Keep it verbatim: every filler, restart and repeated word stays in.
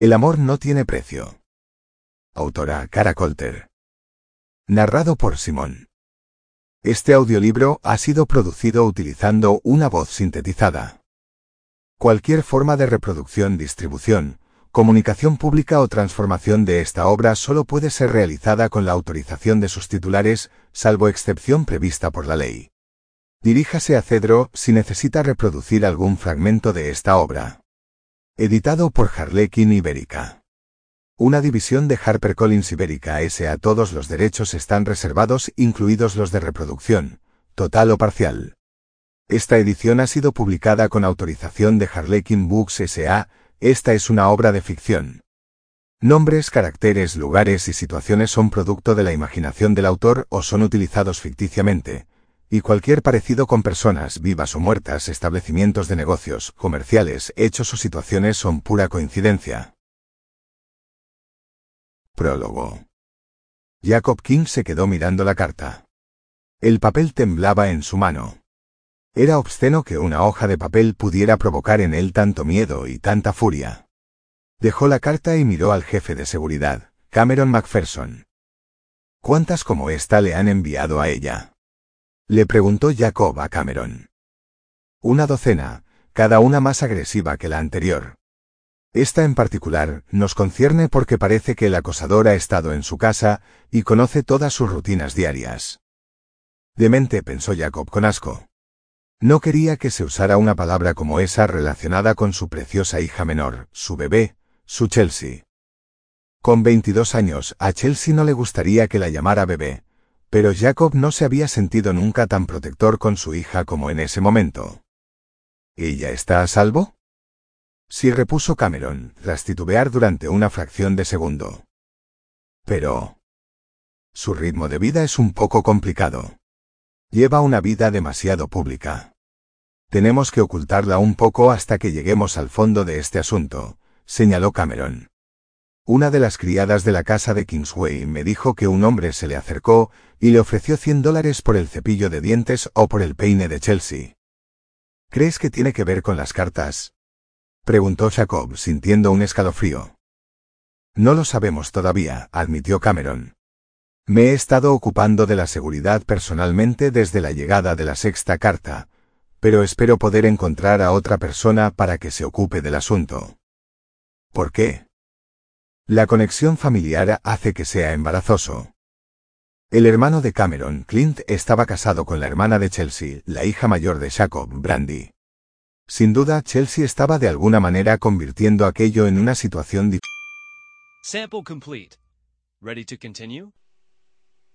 El amor no tiene precio. Autora Cara Colter. Narrado por Simón. Este audiolibro ha sido producido utilizando una voz sintetizada. Cualquier forma de reproducción, distribución, comunicación pública o transformación de esta obra solo puede ser realizada con la autorización de sus titulares, salvo excepción prevista por la ley. Diríjase a Cedro si necesita reproducir algún fragmento de esta obra. Editado por Harlequin Ibérica. Una división de HarperCollins Ibérica S A Todos los derechos están reservados, incluidos los de reproducción, total o parcial. Esta edición ha sido publicada con autorización de Harlequin Books S A Esta es una obra de ficción. Nombres, caracteres, lugares y situaciones son producto de la imaginación del autor o son utilizados ficticiamente, y cualquier parecido con personas vivas o muertas, establecimientos de negocios, comerciales, hechos o situaciones son pura coincidencia. Prólogo. Jacob King se quedó mirando la carta. El papel temblaba en su mano. Era obsceno que una hoja de papel pudiera provocar en él tanto miedo y tanta furia. Dejó la carta y miró al jefe de seguridad, Cameron McPherson. ¿Cuántas como esta le han enviado a ella?, le preguntó Jacob a Cameron. Una docena, cada una más agresiva que la anterior. Esta en particular nos concierne porque parece que el acosador ha estado en su casa y conoce todas sus rutinas diarias. Demente, pensó Jacob con asco. No quería que se usara una palabra como esa relacionada con su preciosa hija menor, su bebé, su Chelsea. Con veintidós años, a Chelsea no le gustaría que la llamara bebé, pero Jacob no se había sentido nunca tan protector con su hija como en ese momento. ¿Ella está a salvo? Sí, repuso Cameron, tras titubear durante una fracción de segundo. Pero su ritmo de vida es un poco complicado. Lleva una vida demasiado pública. Tenemos que ocultarla un poco hasta que lleguemos al fondo de este asunto, señaló Cameron. Una de las criadas de la casa de Kingsway me dijo que un hombre se le acercó y le ofreció cien dólares por el cepillo de dientes o por el peine de Chelsea. ¿Crees que tiene que ver con las cartas?, preguntó Jacob, sintiendo un escalofrío. No lo sabemos todavía, admitió Cameron. Me he estado ocupando de la seguridad personalmente desde la llegada de la sexta carta, pero espero poder encontrar a otra persona para que se ocupe del asunto. ¿Por qué? La conexión familiar hace que sea embarazoso. El hermano de Cameron, Clint, estaba casado con la hermana de Chelsea, la hija mayor de Jacob, Brandy. Sin duda, Chelsea estaba de alguna manera convirtiendo aquello en una situación difícil. Sample complete. Ready to continue?